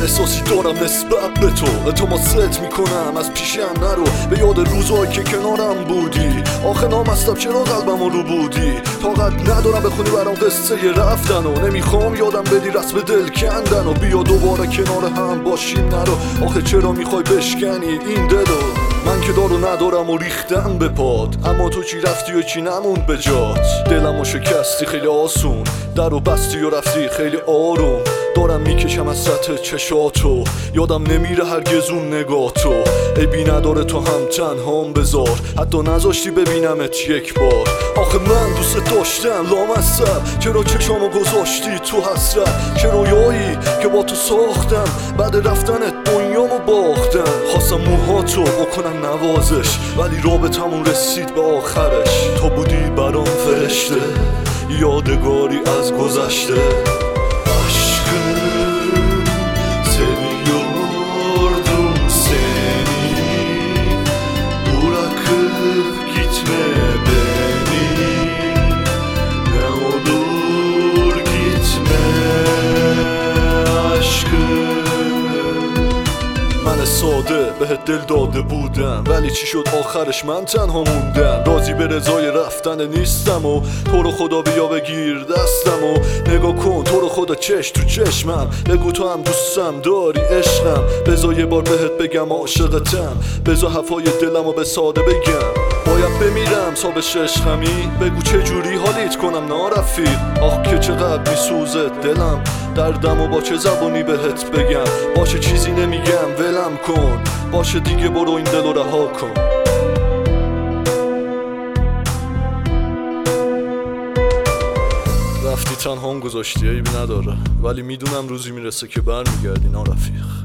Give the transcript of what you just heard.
احساسی دارم نسبت به تو، التماست میکنم از پیشم نرو، به یاد روزایی که کنارم بودی. آخه نامستم چرا قلبم رو بودی، طاقت ندارم بخونی برام قصه رفتن و نمیخوام یادم بدی رسم دل کندن و بیا دوباره کنار هم باشیم نرو. آخه چرا میخوای بشکنی این دلو؟ من که دارو ندارم و ریختم به پات، اما تو چی رفتی و چی نموند به جات. دلمو شکستی خیلی آسون، درو بستی و رفتی خیلی آروم. دارم میکشم از سطح چشاتو، یادم نمیره هرگز اون نگاه تو. عیبی نداره تو هم تنهام بذار، حتی نذاشتی ببینمت یک بار. آخه من دوست داشتم لامصب، چرا چشامو گذاشتی تو حسرت؟ چه رویایی که با تو ساختم، بعد رفتنت دنیامو باختم. خواستم موهاتو بکنم نوازش، ولی رابطمون رسید به آخرش. تو بودی برام فرشته، یادگاری از gozashte. Aşkım seviyordum seni, bırakıp gitme beni, ne olur gitme aşkım. من ساده بهت دل داده بودم، ولی چی شد آخرش من تنها موندم. راضی به رضای رفتن نیستم و تو رو خدا بیا بگیر دستم و نگاه کن تو رو خدا چشم تو چشمم. بگو تو هم دوستم داری عشقم، بذار یه بار بهت بگم عاشقتم، بذار حرفای دلم و به ساده بگم. باید بمیرم تا بشه عشقمی، بگو چه جوری حالیت کنم نارفیق. آخ که چقدر میسوزه دلم، دردم و با چه زبونی بهت بگم. باشه چیزی نمیگم ولم کن، باشه دیگه برو این دل رو رها کن. رفتی تنهام گذاشتی عیبی نداره، ولی میدونم روزی میرسه که برمیگردی نارفیق.